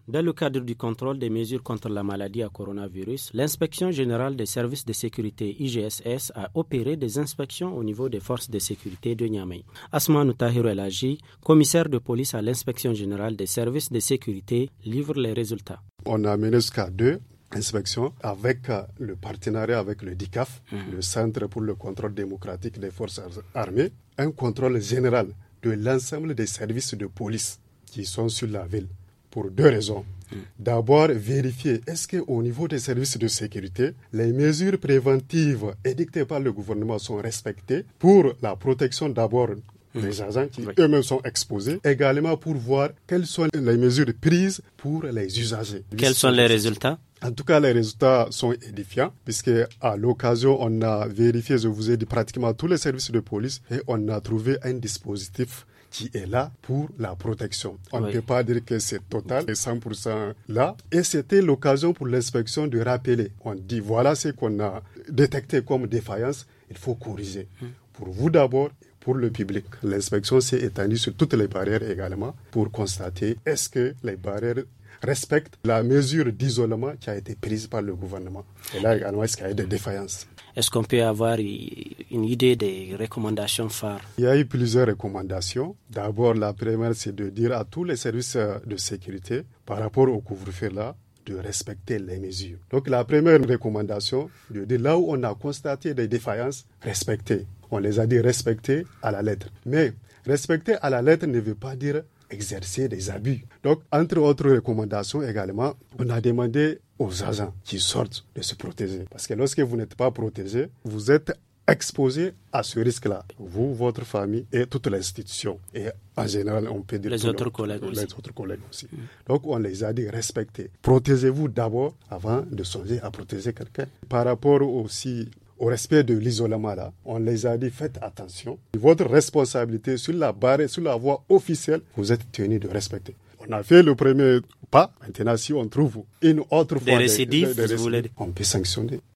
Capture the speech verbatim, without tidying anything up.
Dans le cadre du contrôle des mesures contre la maladie à coronavirus, l'Inspection générale des services de sécurité I G S S a opéré des inspections au niveau des forces de sécurité de Niamey. Asmanu Tahirou El Hadji, commissaire de police à l'Inspection générale des services de sécurité, livre les résultats. On a mené jusqu'à deux inspections avec euh, le partenariat avec le D I C A F, mmh. le Centre pour le contrôle démocratique des forces armées, un contrôle général de l'ensemble des services de police qui sont sur la ville, pour deux raisons. Mmh. D'abord, vérifier est-ce qu'au niveau des services de sécurité, les mesures préventives édictées par le gouvernement sont respectées pour la protection d'abord des agents qui oui. eux-mêmes sont exposés, également pour voir quelles sont les mesures prises pour les usagers. Quels sont les résultats? En tout cas, les résultats sont édifiants, puisque à l'occasion, on a vérifié, je vous ai dit, pratiquement tous les services de police et on a trouvé un dispositif qui est là pour la protection. On oui. ne peut pas dire que c'est total et cent pour cent là. Et c'était l'occasion pour l'inspection de rappeler. On dit, voilà ce qu'on a détecté comme défaillance, il faut corriger. Hum. Pour vous d'abord, pour le public. L'inspection s'est étendue sur toutes les barrières également pour constater est-ce que les barrières respectent la mesure d'isolement qui a été prise par le gouvernement. Et là également, est-ce qu'il y a des défaillances? Est-ce qu'on peut avoir une idée des recommandations phares? Il y a eu plusieurs recommandations. D'abord, la première, c'est de dire à tous les services de sécurité, par rapport au couvre-feu là, de respecter les mesures. Donc la première recommandation, de dire là où on a constaté des défaillances, respecter. On les a dit respecter à la lettre. Mais respecter à la lettre ne veut pas dire exercer des abus. Donc, entre autres recommandations également, on a demandé aux agents qui sortent de se protéger. Parce que lorsque vous n'êtes pas protégé, vous êtes exposé à ce risque-là. Vous, votre famille et toute l'institution. Et en général, on peut dire... Les autres collègues les aussi. Les autres collègues aussi. Mmh. Donc, on les a dit respecter. Protégez-vous d'abord avant de songer à protéger quelqu'un. Par rapport aussi au respect de l'isolement là, on les a dit faites attention. Votre responsabilité sur la barre, sur la voie officielle, vous êtes tenu de respecter. On a fait le premier pas. Maintenant, si on trouve une autre fois des récidives, des, des, des récidives, on peut sanctionner.